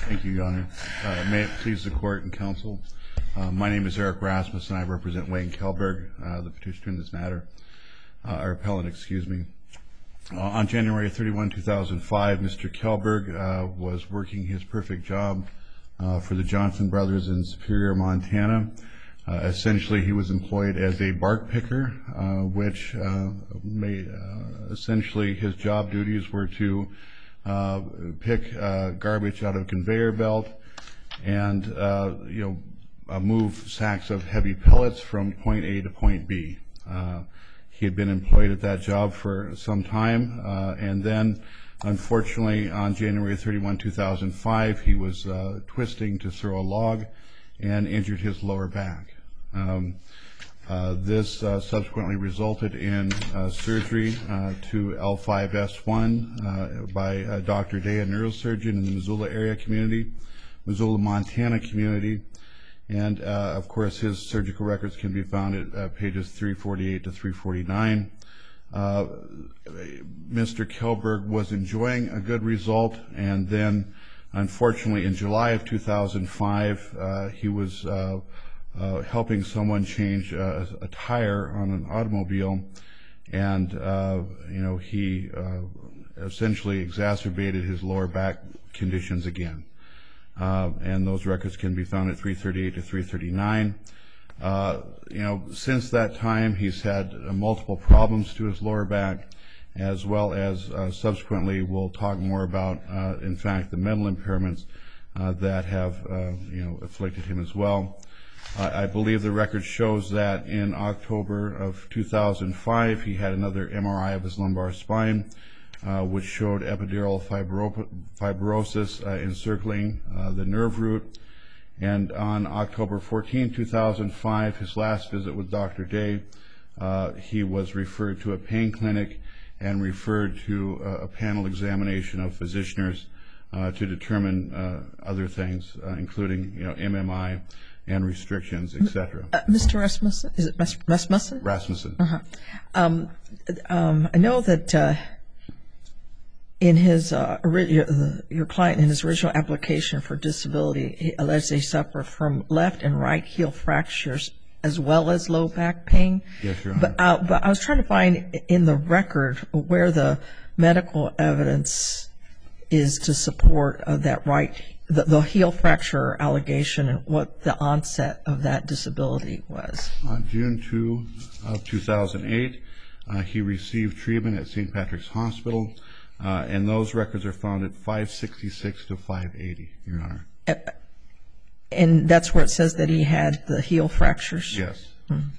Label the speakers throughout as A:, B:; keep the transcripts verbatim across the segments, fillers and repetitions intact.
A: Thank you, Your Honor. Uh, may it please the Court and Counsel. Uh, my name is Eric Rasmussen. I represent Wayne Kjellberg, uh, the petitioner in this matter, uh, or appellant, excuse me. Uh, on January thirty-first, two thousand five, Mister Kjellberg uh, was working his perfect job uh, for the Johnson Brothers in Superior, Montana. Uh, essentially, he was employed as a bark picker, uh, which uh, may, uh, essentially his job duties were to uh, pick uh, garbage out of a conveyor belt and uh, you know uh, move sacks of heavy pellets from point A to point B. Uh, he had been employed at that job for some time, uh, and then, unfortunately, on January thirty-first, two thousand five, he was uh, twisting to throw a log and injured his lower back. Um, uh, this uh, subsequently resulted in uh, surgery uh, to L five S one uh, by uh, Doctor Day, a neurosurgeon in the Missoula area community, Missoula, Montana community. And, uh, of course, his surgical records can be found at uh, pages three forty-eight to three forty-nine. Uh, Mister Kjellberg was enjoying a good result, and then, unfortunately, in July of two thousand five, uh, he was uh, uh, helping someone change uh, a tire on an automobile, and, uh, you know, he uh, essentially exacerbated his lower back conditions again. Uh, and those records can be found at three thirty-eight to three thirty-nine. Uh, you know, since that time, he's had uh, multiple problems to his lower back, as well as uh, subsequently we'll talk more about, uh, in fact, the mental impairments uh, that have, uh, you know, afflicted him as well. Uh, I believe the record shows that in October of two thousand five, he had another M R I of his lumbar spine, Uh, which showed epidural fibro fibrosis uh, encircling uh, the nerve root. And on October fourteenth, two thousand five, his last visit with Doctor Day, uh, he was referred to a pain clinic and referred to uh, a panel examination of physicians uh, to determine uh, other things, uh, including, you know, M M I and restrictions, et cetera.
B: Uh, Mister Rasmussen, is it Rasmussen?
A: Rasmussen.
B: Uh-huh. Um, um, I know that uh, in his uh, your, your client in his original application for disability, he alleged they suffer from left and right heel fractures as well as low back pain.
A: Yes, Your Honor.
B: But, uh, but I was trying to find in the record where the medical evidence is to support uh, that right, the, the heel fracture allegation, and what the onset of that disability was.
A: On June second of two thousand eight, uh, he received treatment at Saint Patrick's Hospital. Uh, and those records are found at five sixty-six to five eighty, Your Honor.
B: Uh, and that's where it says that he had the heel fractures?
A: Yes.
B: Hmm.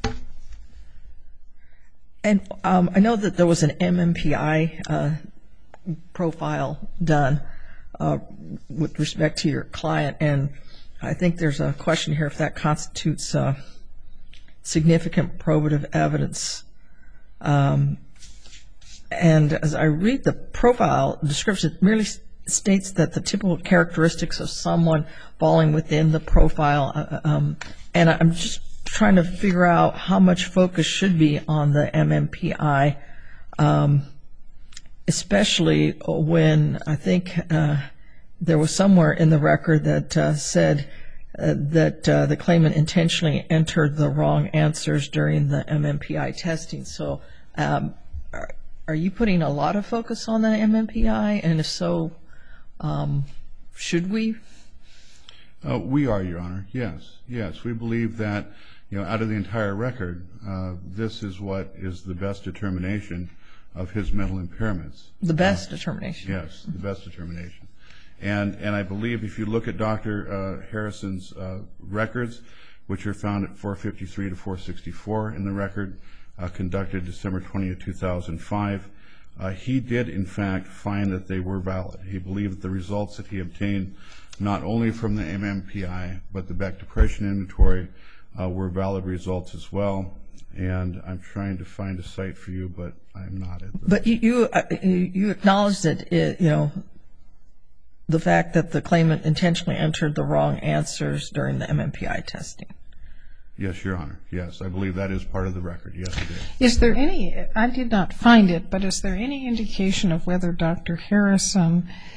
B: And um, I know that there was an M M P I uh, profile done uh, with respect to your client, and I think there's a question here if that constitutes uh, significant probative evidence. Um, And as I read the profile description, it merely states that the typical characteristics of someone falling within the profile, uh, um, and I'm just trying to figure out how much focus should be on the M M P I, um, especially when I think uh, there was somewhere in the record that uh, said uh, that uh, the claimant intentionally entered the wrong answers during the M M P I testing. So um, are you putting a lot of focus on the M M P I, and if so, um, should we?
A: Uh, we are, Your Honor. Yes, yes. We believe that, you know, out of the entire record, uh, this is what is the best determination of his mental impairments.
B: The best
A: uh,
B: determination.
A: Yes, the best determination. And and I believe if you look at Doctor Uh, Harrison's uh, records, which are found at four fifty-three to four sixty-four in the record, Uh, conducted December twentieth, two thousand five, uh, he did in fact find that they were valid. He believed the results that he obtained not only from the M M P I but the Beck Depression Inventory uh, were valid results as well. And I'm trying to find a site for you, but I'm not at the
B: But you you, uh, you acknowledge that it, you know, the fact that the claimant intentionally entered the wrong answers during the M M P I testing.
A: Yes, Your Honor. Yes, I believe that is part of the record. Yes, it is.
C: Is there any, I did not find it, but is there any indication of whether Doctor Harrison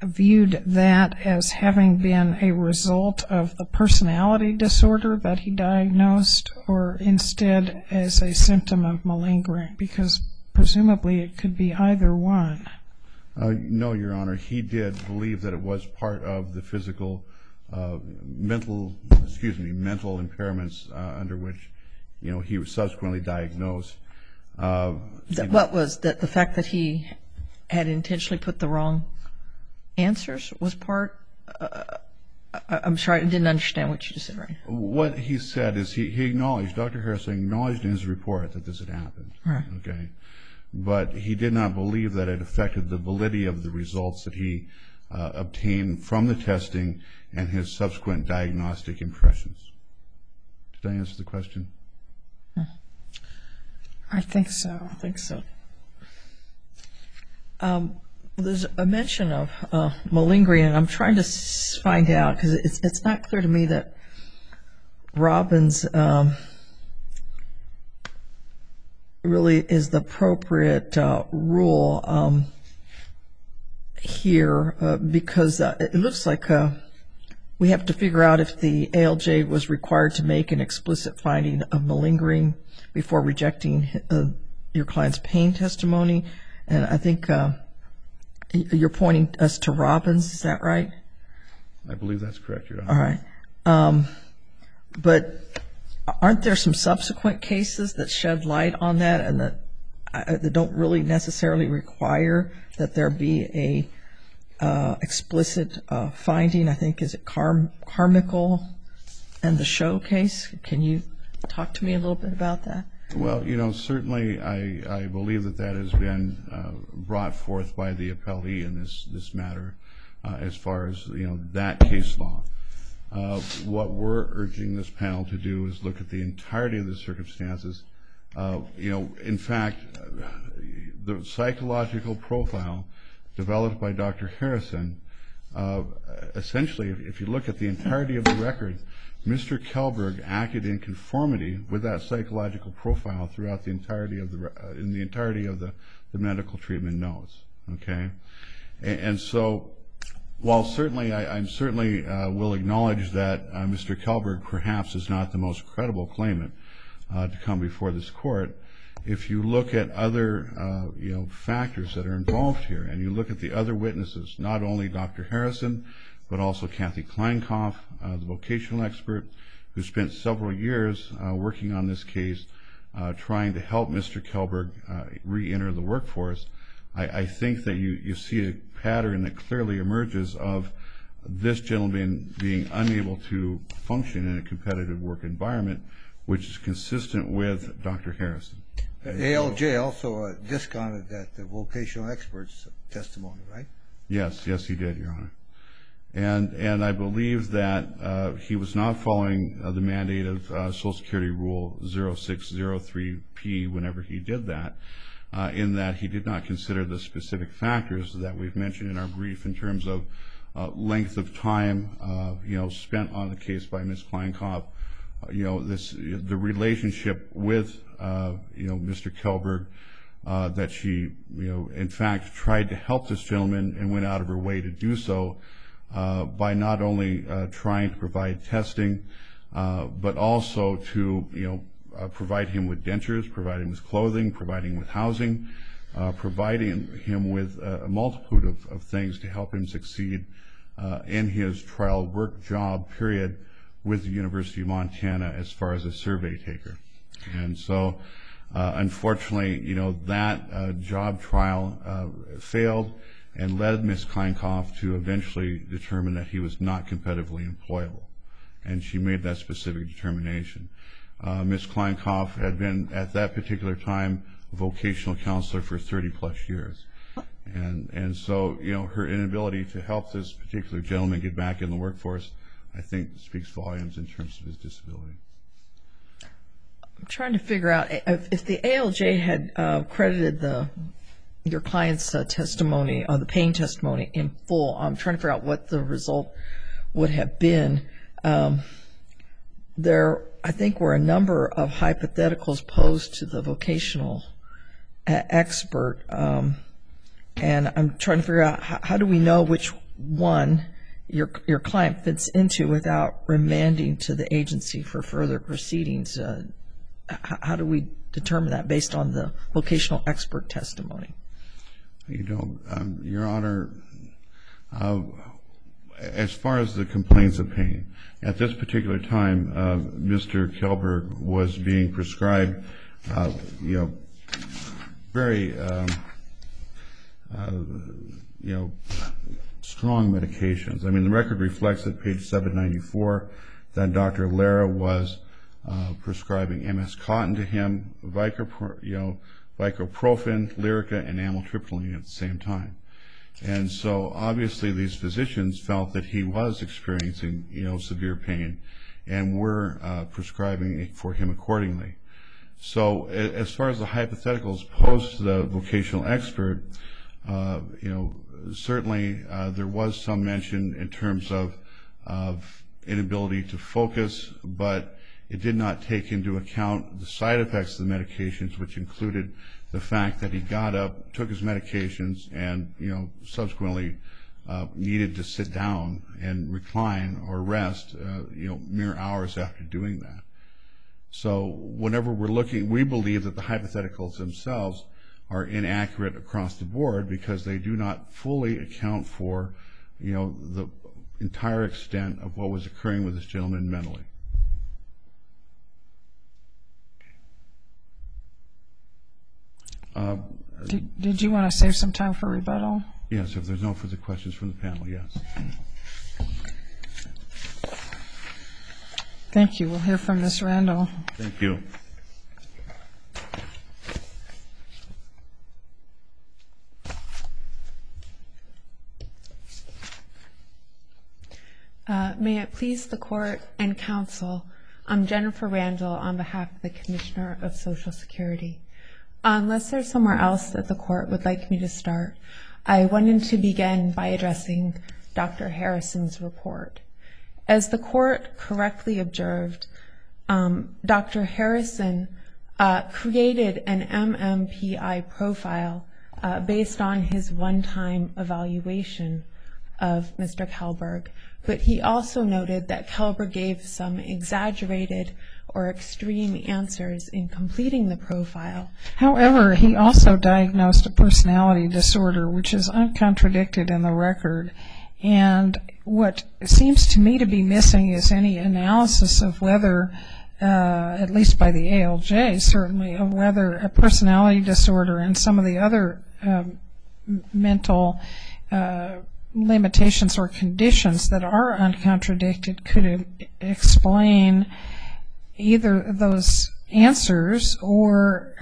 C: viewed that as having been a result of the personality disorder that he diagnosed, or instead as a symptom of malingering? Because presumably it could be either one.
A: Uh, no, Your Honor. He did believe that it was part of the physical, uh, mental, excuse me, mental impairments uh, under which, you know, he was subsequently diagnosed. Uh,
B: that, what was that? The fact that he had intentionally put the wrong answers was part. Uh, I, I'm sorry, I didn't understand what you just said. Right.
A: What he said is he, he acknowledged, Doctor Harrison acknowledged in his report that this had happened.
B: Right.
A: Okay. But he did not believe that it affected the validity of the results that he uh, obtained from the testing and his subsequent diagnostic impressions. Did I answer the question?
C: I think so.
B: I think so. Um, there's a mention of uh, malingering, and I'm trying to s- find out, because it's, it's not clear to me that Robbins um, really is the appropriate uh, rule um, here, uh, because uh, it looks like uh, we have to figure out if the A L J was required to make an explicit finding of malingering before rejecting uh, your client's pain testimony. And I think uh, you're pointing us to Robbins, is that right?
A: I believe that's correct, Your Honor.
B: All right. Um, but aren't there some subsequent cases that shed light on that and that, uh, that don't really necessarily require that there be a uh, explicit uh, finding? I think, is it Car- Carmichael and the Show case? Can you talk to me a little bit about that?
A: Well, you know, certainly I, I believe that that has been uh, brought forth by the appellee in this, this matter uh, as far as, you know, that case law. Uh, what we're urging this panel to do is look at the entirety of the circumstances. Uh, you know, in fact, the psychological profile developed by Doctor Harrison, uh, essentially, if, if you look at the entirety of the record, Mister Kelberg acted in conformity with that psychological profile throughout the entirety of the uh, in the entirety of the, the medical treatment notes. Okay, and, and so while certainly I I'm certainly uh, will acknowledge that uh, Mister Kelberg perhaps is not the most credible claimant uh, to come before this court, if you look at other uh, you know factors that are involved here, and you look at the other witnesses, not only Doctor Harrison, but also Kathy Kleinkopf, uh, the vocational expert, who spent several years uh, working on this case, uh, trying to help Mister Kelberg uh, re-enter the workforce. I, I think that you, you see a pattern that clearly emerges of this gentleman being unable to function in a competitive work environment, which is consistent with Doctor Harrison.
D: A L J also uh, discounted that the vocational expert's testimony, right?
A: Yes, yes, he did, Your Honor. And and I believe that uh, he was not following uh, the mandate of uh, Social Security Rule zero six zero three P whenever he did that, uh, in that he did not consider the specific factors that we've mentioned in our brief in terms of uh, length of time, uh, you know, spent on the case by Miz Kleinkopf, uh, you know, this the relationship with uh, you know Mister Kelberg, uh, that she you know in fact tried to help this gentleman and went out of her way to do so. Uh, by not only uh, trying to provide testing, uh, but also to, you know, uh, provide him with dentures, provide him with clothing, providing him with housing, uh, providing him with a multitude of, of things to help him succeed uh, in his trial work job period with the University of Montana as far as a survey taker. And so, uh, unfortunately, you know, that uh, job trial uh, failed and led Miz Kleinkopf to eventually determine that he was not competitively employable. And she made that specific determination. Uh, Miz Kleinkopf had been, at that particular time, a vocational counselor for thirty plus years. And and so, you know, her inability to help this particular gentleman get back in the workforce, I think, speaks volumes in terms of his disability.
B: I'm trying to figure out if, if the A L J had uh, credited the your client's uh, testimony, uh, the pain testimony in full. I'm trying to figure out what the result would have been. Um, there, I think, were a number of hypotheticals posed to the vocational uh, expert, um, and I'm trying to figure out how, how do we know which one your your client fits into without remanding to the agency for further proceedings. Uh, how, how do we determine that based on the vocational expert testimony?
A: You know, um, Your Honor, uh, as far as the complaints of pain, at this particular time, uh, Mister Kjellberg was being prescribed, uh, you know, very, um, uh, you know, strong medications. I mean, the record reflects at page seven ninety-four that Doctor Lara was uh, prescribing M S Cotton to him, Vicopro, you know, Vicoprofen, Lyrica, and amitriptyline at the same time. And so obviously these physicians felt that he was experiencing, you know, severe pain and were uh, prescribing for him accordingly. So as far as the hypotheticals posed to the vocational expert, uh, you know, certainly uh, there was some mention in terms of, of inability to focus, but it did not take into account the side effects of the medications, which included the fact that he got up, took his medications, and, you know, subsequently uh, needed to sit down and recline or rest, uh, you know, mere hours after doing that. So whenever we're looking, we believe that the hypotheticals themselves are inaccurate across the board because they do not fully account for, you know, the entire extent of what was occurring with this gentleman mentally. Uh,
C: Did, did you want to save some time for rebuttal?
A: Yes, if there's no further questions from the panel, yes.
C: Thank you. We'll hear from Miz Randall.
A: Thank you.
E: Uh, may it please the court and counsel, I'm Jennifer Randall on behalf of the Commissioner of Social Security. Unless there's somewhere else that the court would like me to start, I wanted to begin by addressing Doctor Harrison's report. As the court correctly observed, um, Doctor Harrison uh, created an M M P I profile uh, based on his one-time evaluation of Mister Kjellberg, but he also noted that Kjellberg gave some exaggerated or extreme answers in completing the profile.
C: However, he also diagnosed a personality disorder, which is uncontradicted in the record. And what seems to me to be missing is any analysis of whether, uh, at least by the A L J certainly, of whether a personality disorder and some of the other um, mental uh, limitations or conditions that are uncontradicted could explain either those answers or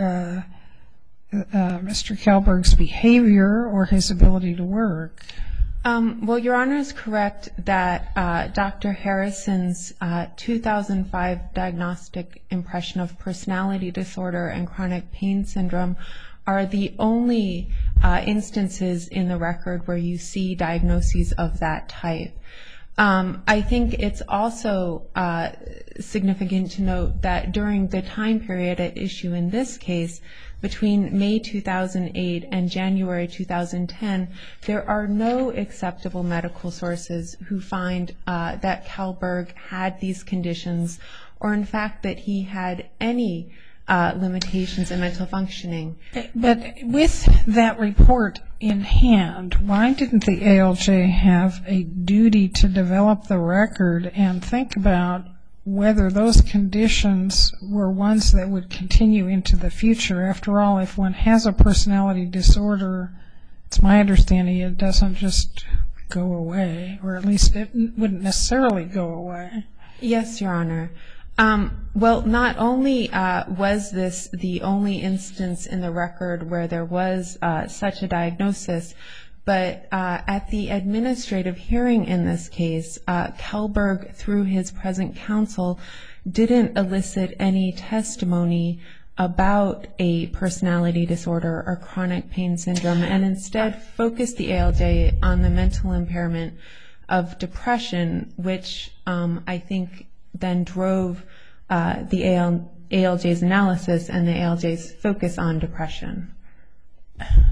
C: uh, uh, Mister Kjellberg's behavior or his ability to work.
E: Um, well, Your Honor is correct that uh, Doctor Harrison's uh, two thousand five diagnostic impression of personality disorder and chronic pain syndrome are the only uh, instances in the record where you see diagnoses of that type. Um, I think it's also uh, significant to note that during the time period at issue in this case, between May two thousand eight and January two thousand ten, there are no acceptable medical sources who find uh, that Kjellberg had these conditions or in fact that he had any uh, limitations in mental functioning.
C: But with that report in hand, why didn't the A L J have a duty to develop the record and think about whether those conditions were ones that would continue into the future? After all, if one has a personality disorder, it's my understanding it doesn't just go away, or at least it wouldn't necessarily go away.
E: Yes, Your Honor. Um, well, not only uh, was this the only instance in the record where there was uh, such a diagnosis, but uh, at the administrative hearing in this case, uh, Kjellberg, through his present counsel, didn't elicit any testimony about a personality disorder or chronic pain syndrome, and instead focused the A L J on the mental impairment of depression, which um, I think then drove uh, the A L J's analysis and the A L J's focus on depression.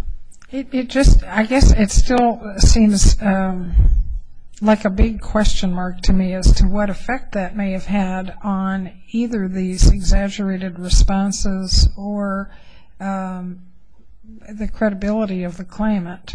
C: It, it just, I guess it still seems um, like a big question mark to me as to what effect that may have had on either these exaggerated responses or um, the credibility of the claimant.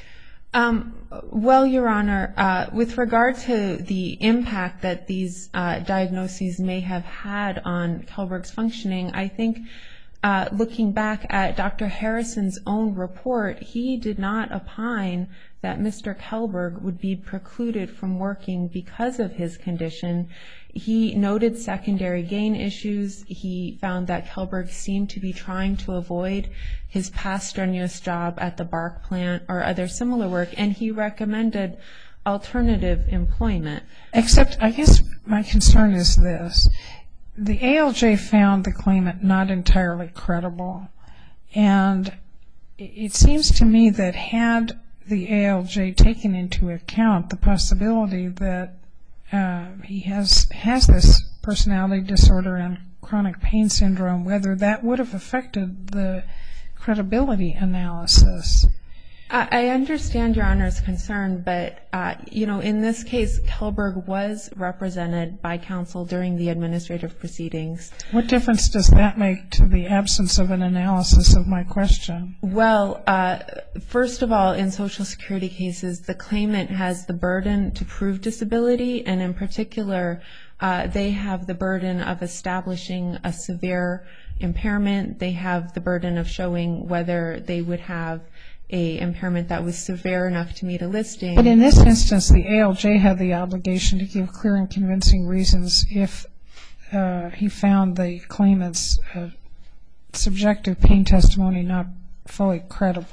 E: Um, well, Your Honor, uh, with regard to the impact that these uh, diagnoses may have had on Kellberg's functioning, I think uh, looking back at Doctor Harrison's own report, he did not opine that Mister Kellberg would be precluded from working because of his condition. He noted secondary gain issues. He found that Kellberg seemed to be trying to avoid his past strenuous job at the bark plant or other similar work, and he recommended alternative employment.
C: Except, I guess my concern is this. The A L J found the claimant not entirely credible, and it seems to me that had the A L J taken into account the possibility that uh, he has has this personality disorder and chronic pain syndrome, whether that would have affected the credibility analysis.
E: I understand Your Honor's concern, but, uh, you know, in this case, Kellberg was represented by counsel during the administrative proceedings.
C: What difference does that make to the absence of an analysis of my question?
E: Well, uh, first of all, in Social Security cases, the claimant has the burden to prove disability, and in particular, uh, they have the burden of establishing a severe impairment. They have the burden of showing whether they would have a impairment that was severe enough to meet a listing.
C: But in this instance, the A L J had the obligation to give clear and convincing reasons if uh, he found the claimant's uh, subjective pain testimony not fully credible.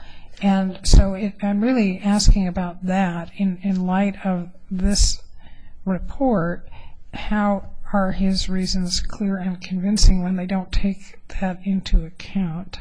C: And so it, I'm really asking about that in, in light of this report. How are his reasons clear and convincing when they don't take that into account?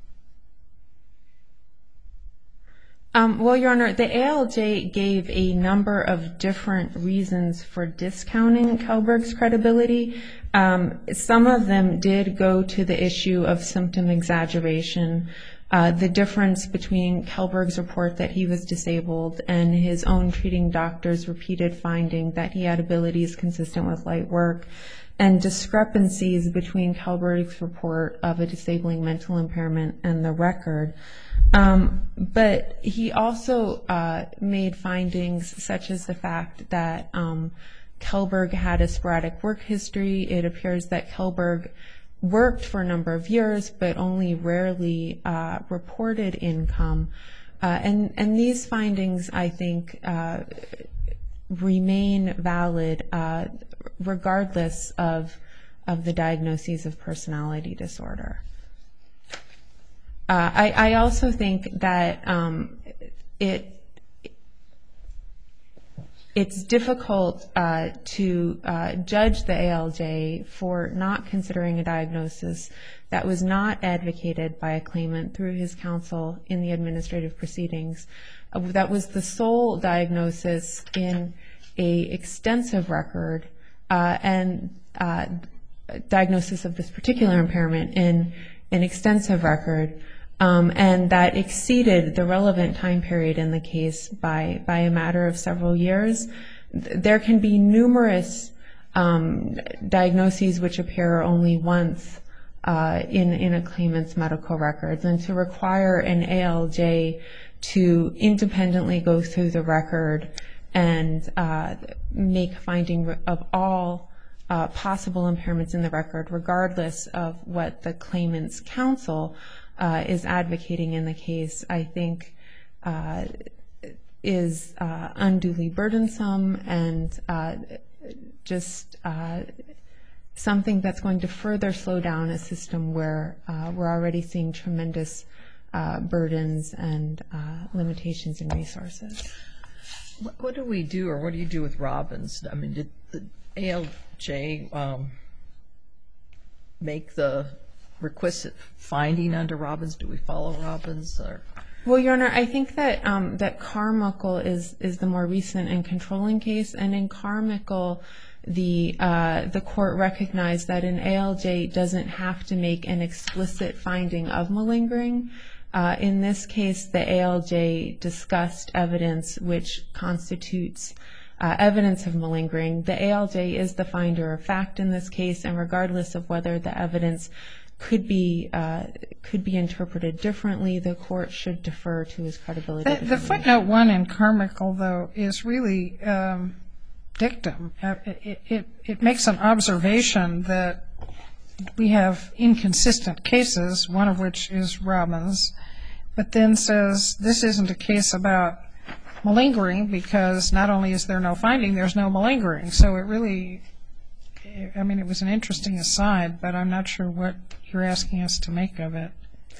E: Um, well, Your Honor, the A L J gave a number of different reasons for discounting Kellberg's credibility. Um, some of them did go to the issue of symptom exaggeration, uh, the difference between Kellberg's report that he was disabled and his own treating doctor's repeated finding that he had abilities consistent with light work, and discrepancies between Kellberg's report of a disabling mental impairment and the record. Um, but he also uh, made findings such as the fact that um, Kellberg had a sporadic work history. It appears that Kellberg worked for a number of years but only rarely uh, reported income. Uh, and, and these findings, I think, uh, remain valid uh, regardless of, of the diagnoses of personality disorder. Uh, I, I also think that um, it it's difficult uh, to uh, judge the A L J for not considering a diagnosis that was not advocated by a claimant through his counsel in the administrative proceedings. Uh, that was the sole diagnosis in a extensive record uh, and uh, diagnosis of this particular impairment in an extensive record. Um, and that exceeded the relevant time period in the case by, by a matter of several years. There can be numerous um, diagnoses which appear only once uh, in, in a claimant's medical records, and to require an A L J to independently go through the record and uh, make finding of all uh, possible impairments in the record, regardless of what the claimant's counsel Uh, is advocating in the case, I think uh, is uh, unduly burdensome and uh, just uh, something that's going to further slow down a system where uh, we're already seeing tremendous uh, burdens and uh, limitations in resources.
B: What, what do we do, or what do you do with Robbins? I mean, did the A L J um, make the requisite finding under Robbins? Do we follow Robbins? Or?
E: Well, Your Honor, I think that um, that Carmichael is is the more recent and controlling case, and in Carmichael, the uh, the court recognized that an A L J doesn't have to make an explicit finding of malingering. Uh, in this case, the A L J discussed evidence which constitutes uh, evidence of malingering. The A L J is the finder of fact in this case, and regardless of whether the evidence could be uh, could be interpreted differently, the court should defer to his credibility.
C: The, the footnote one in Carmichael, though, is really um, dictum. Uh, it, it, it makes an observation that we have inconsistent cases, one of which is Robbins, but then says this isn't a case about malingering because not only is there no finding, there's no malingering. So it really, I mean, it was an interesting aside, but I'm not sure what you're asking us to make of it.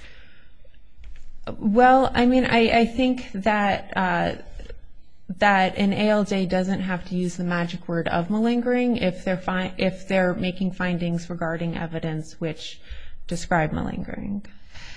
E: Well, I mean, I, I think that uh, that an A L J doesn't have to use the magic word of malingering if they're fi- if they're making findings regarding evidence which describe malingering.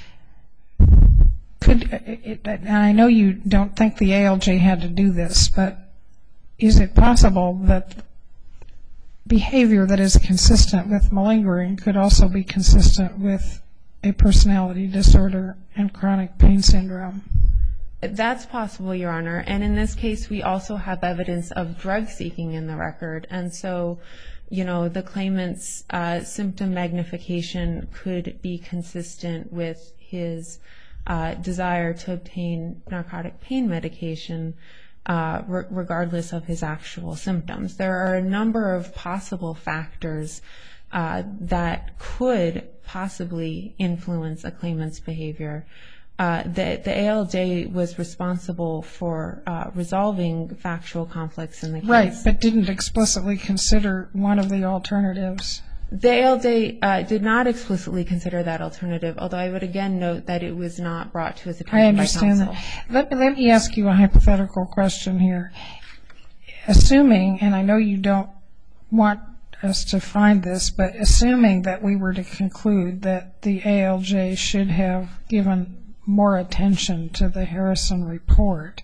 C: Could it, and I know you don't think the A L J had to do this, but is it possible that behavior that is consistent with malingering could also be consistent with a personality disorder and chronic pain syndrome?
E: That's possible, Your Honor. And in this case, we also have evidence of drug seeking in the record. And so, you know, the claimant's uh, symptom magnification could be consistent with his uh, desire to obtain narcotic pain medication uh, re- regardless of his actual symptoms. There are a number of possible factors uh, that could possibly influence a claimant's behavior. Uh, the, the A L J was responsible for uh, resolving factual conflicts in the case.
C: Right, but didn't explicitly consider one of the alternatives.
E: The A L J uh, did not explicitly consider that alternative, although I would again note that it was not brought to his attention by counsel. I understand
C: that. Let, let me ask you a hypothetical question here. Assuming, and I know you don't want us to find this, but assuming that we were to conclude that the A L J should have given more attention to the Harrison report,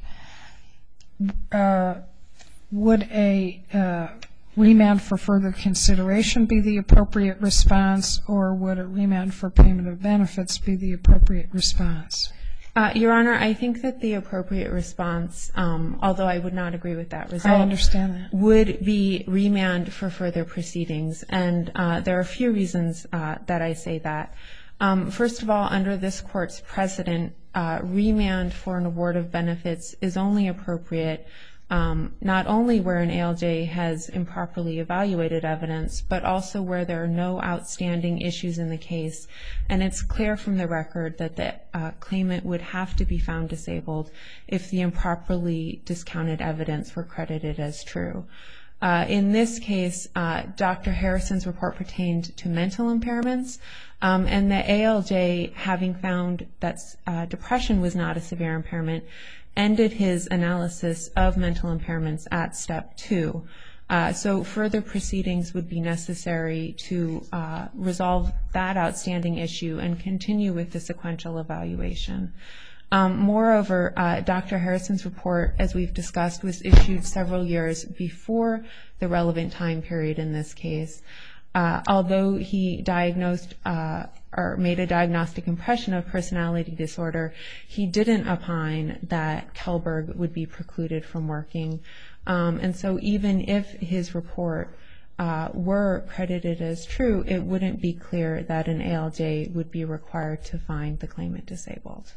C: uh, would a uh, remand for further consideration be the appropriate response, or would a remand for payment of benefits be the appropriate response?
E: Uh, Your Honor, I think that the appropriate response, um, although I would not agree with that result,
C: I understand that,
E: would be remand for further proceedings. And uh, there are a few reasons uh, that I say that. Um, first of all, under this court's precedent, uh, remand for an award of benefits is only appropriate um, not only where an A L J has improperly evaluated evidence, but also where there are no outstanding issues in the case. And it's clear from the record that the uh, claimant would have to be found disabled if the improperly discounted evidence were credited as true. Uh, in this case, uh, Doctor Harrison's report pertained to mental impairments, um, and the A L J, having found that uh, depression was not a severe impairment, ended his analysis of mental impairments at step two. Uh, so further proceedings would be necessary to uh, resolve that outstanding issue and continue with the sequential evaluation. Um, moreover, uh, Doctor Harrison's report, as we've discussed, was issued several years before the relevant time period in this case. Uh, although he diagnosed uh, or made a diagnostic impression of personality disorder, he didn't opine that Kellberg would be precluded from working. Um, and so even if his report uh, were credited as true, it wouldn't be clear that an A L J would be required to find the claimant disabled.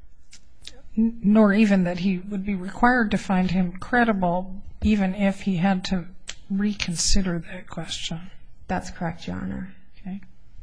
C: Nor even that he would be required to find him credible, even if he had to reconsider that question.
E: That's correct, Your Honor.
C: Okay.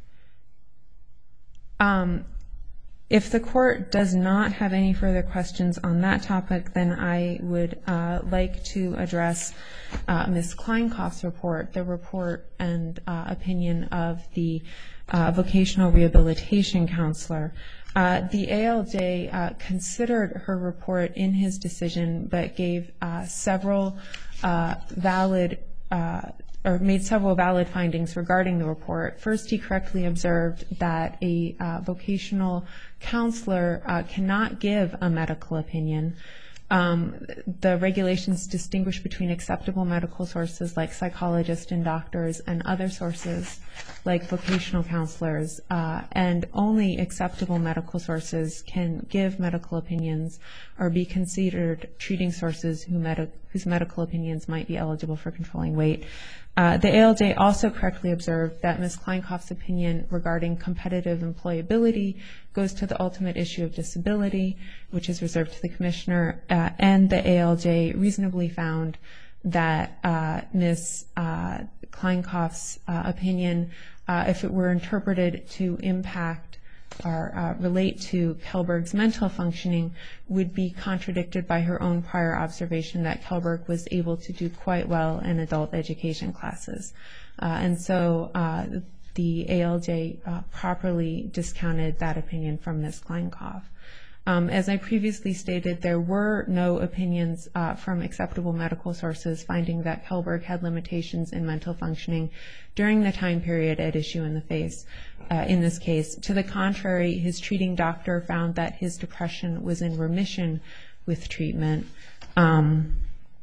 E: Um, if the court does not have any further questions on that topic, then I would uh, like to address uh, Miz Kleinkoff's report, the report and uh, opinion of the uh, vocational rehabilitation counselor. Uh, the A L J uh, considered her report in his decision, but gave uh, several uh, valid uh, or made several valid findings regarding the report. First, he correctly observed that a uh, vocational counselor uh, cannot give a medical opinion. Um, the regulations distinguish between acceptable medical sources like psychologists and doctors and other sources like vocational counselors, uh, and only acceptable medical sources can give medical opinions or be considered treating sources who medi- whose medical opinions might be eligible for controlling weight. Uh, the A L J also correctly observed that Miz Kleinkopf's opinion regarding competitive employability goes to the ultimate issue of disability, which is reserved to the commissioner, uh, and the A L J reasonably found that uh, Miz Uh, Kleinkopf's uh, opinion, uh, if it were interpreted to impact or uh, relate to Kellberg's mental functioning, would be contradicted by her own prior observation that Kellberg was able to do quite well in adult education classes. Uh, and so uh, the A L J uh, properly discounted that opinion from Miz Kleinkopf. Um, as I previously stated, there were no opinions uh, from acceptable medical sources finding that Kellberg had limitations in mental functioning during the time period at issue in the face. Uh, in this case, to the contrary, his treating doctor found that his depression was in remission with treatment. Um,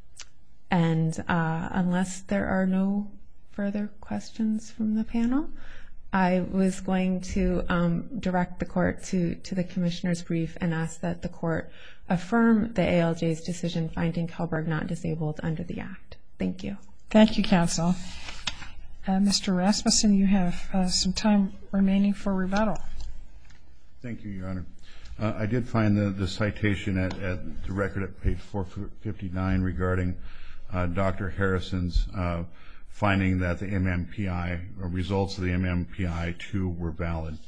E: and uh, unless there are no further questions from the panel, I was going to um, direct the court to, to the commissioner's brief and ask that the court affirm the A L J's decision finding Kellberg not disabled under the Act. Thank you.
C: Thank you, counsel. Uh, Mister Rasmussen, you have uh, some time remaining for rebuttal.
A: Thank you, Your Honor. Uh, I did find the, the citation at, at the record at page four fifty-nine regarding uh, Doctor Harrison's uh, finding that the M M P I, or results of the M M P I two were valid.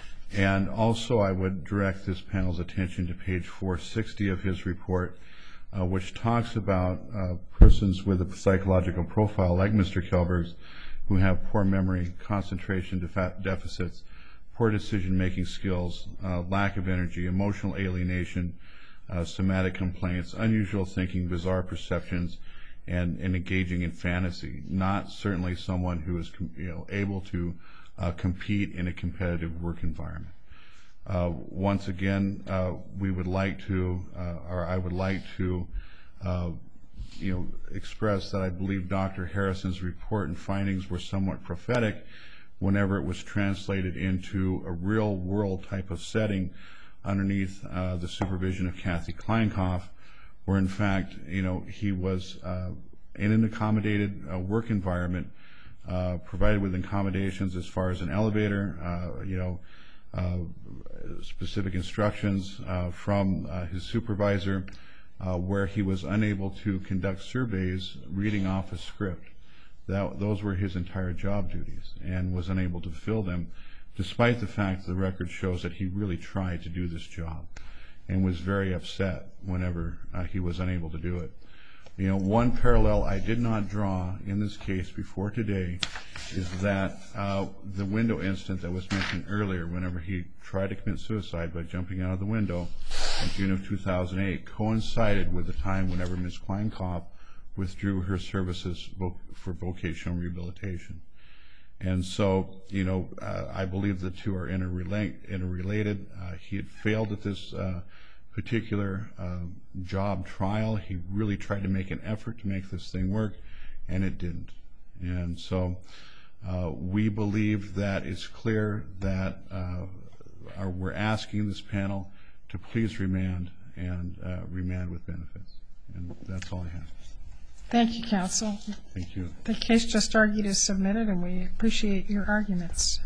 A: And also I would direct this panel's attention to page four sixty of his report, uh, which talks about uh, persons with a psychological profile like Mister Kellberg's who have poor memory, concentration defa- deficits, poor decision-making skills, uh, lack of energy, emotional alienation, uh, somatic complaints, unusual thinking, bizarre perceptions, and, and engaging in fantasy. Not certainly someone who is com- you know, able to uh, compete in a competitive work environment. Uh, once again, uh, we would like to, uh, or I would like to, uh, you know, express that I believe Doctor Harrison's report and findings were somewhat prophetic whenever it was translated into a real-world type of setting underneath uh, the supervision of Kathy Kleinkopf, where in fact, you know, he was uh, in an accommodated uh, work environment, uh, provided with accommodations as far as an elevator, uh, you know, uh, specific instructions uh, from uh, his supervisor, uh, where he was unable to conduct surveys reading off a script. That, those were his entire job duties, and was unable to fulfill them, despite the fact that the record shows that he really tried to do this job and was very upset whenever uh, he was unable to do it. You know, one parallel I did not draw in this case before today is that uh, the window incident that was mentioned earlier, whenever he tried to commit suicide by jumping out of the window in June of two thousand eight, coincided with the time whenever Miz Kleinkopf withdrew her services for vocational rehabilitation. And so, you know, uh, I believe the two are interrelate, interrelated. Uh, he had failed at this uh, particular uh, job trial. He really tried to make an effort to make this thing work, and it didn't. And so uh, we believe that it's clear that uh, our, we're asking this panel to please remand, and uh, remand with benefits. And that's all I have.
C: Thank you, counsel.
A: Thank you.
C: The case just argued is submitted, and we appreciate your arguments.